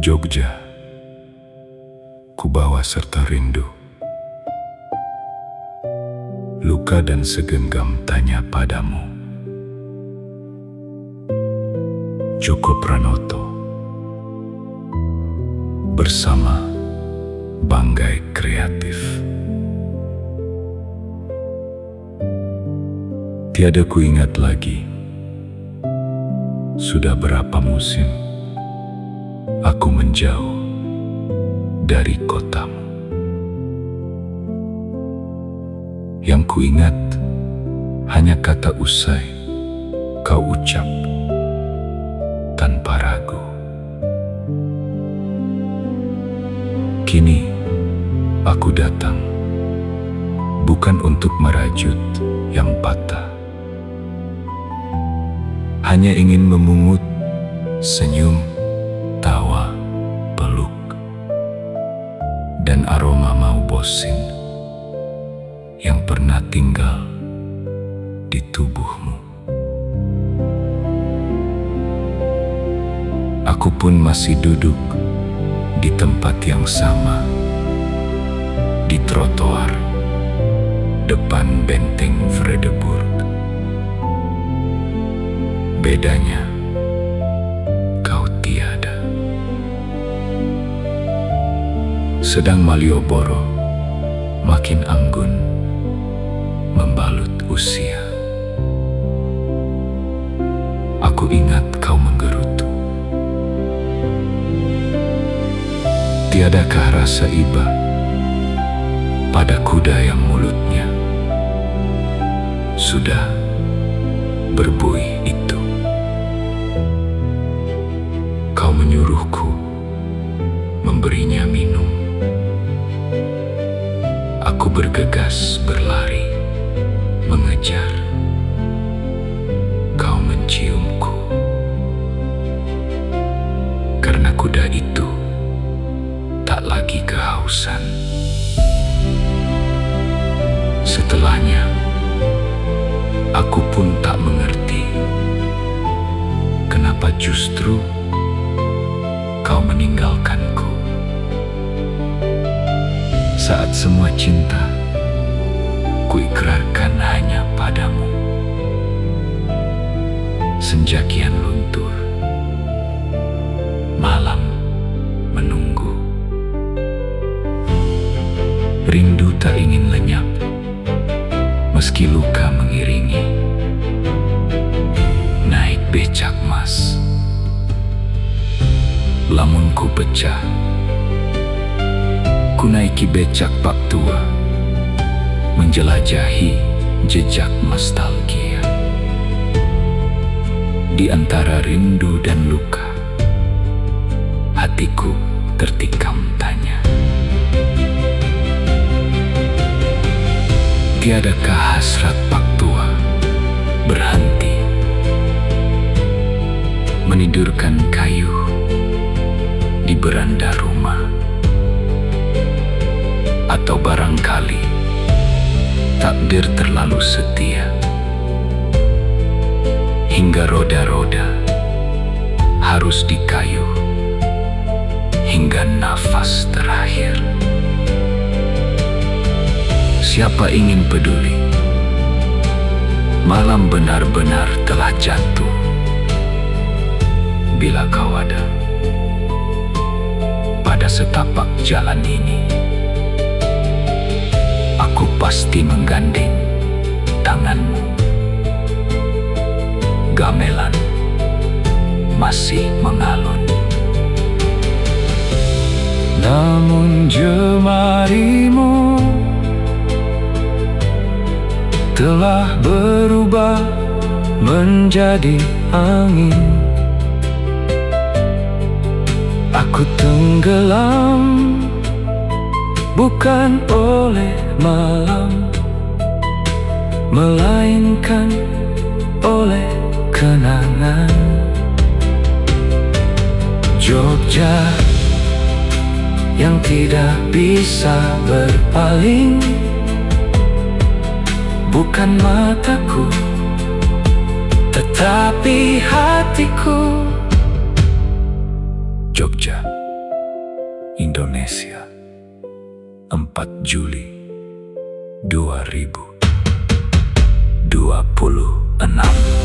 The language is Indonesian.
Jogja, kubawa serta rindu, luka dan segenggam tanya padamu. Djoko Pranoto bersama Banggai Kreatif. Tiada kuingat lagi, sudah berapa musim aku menjauh dari kotamu. Yang kuingat hanya kata usai kau ucap tanpa ragu. Kini aku datang bukan untuk merajut yang patah, hanya ingin memungut senyum, tawa, peluk, dan aroma mau bosin yang pernah tinggal di tubuhmu. Aku pun masih duduk di tempat yang sama, di trotoar depan benteng Vredeburg. Bedanya, kau tiada. Sedang Malioboro makin anggun membalut usia. Aku ingat kau menggerutu. Tiadakah rasa iba pada kuda yang mulutnya sudah berbuih itu? Kau menyuruhku memberinya minum. Aku bergegas berlari mengejar. Kau menciumku karena kuda itu tak lagi kehausan. Setelahnya, aku pun tak mengerti kenapa justru kau meninggalkanku. Saat semua cinta kuikrarkan hanya padamu. Senja kian luntur, malam menunggu. Rindu tak ingin lenyap, meski luka mengiringi. Naik becak mas, lamun ku pecah. Ku naiki becak pak tua, menjelajahi jejak nostalgia. Di antara rindu dan luka, hatiku tertikam tanya, tiadakah hasrat pak tua berhenti menidurkan kayu di beranda rumah? Atau barangkali takdir terlalu setia hingga roda-roda harus dikayu hingga nafas terakhir. Siapa ingin peduli? Malam benar-benar telah jatuh. Bila kau ada pada setapak jalan ini, aku pasti menggandeng tanganmu. Gamelan masih mengalun, namun jemarimu telah berubah menjadi angin. Aku tenggelam bukan oleh malam, melainkan oleh kenangan. Jogja yang tidak bisa berpaling, bukan mataku tetapi hatiku. Jogja. Indonesia, 4 Juli 2026.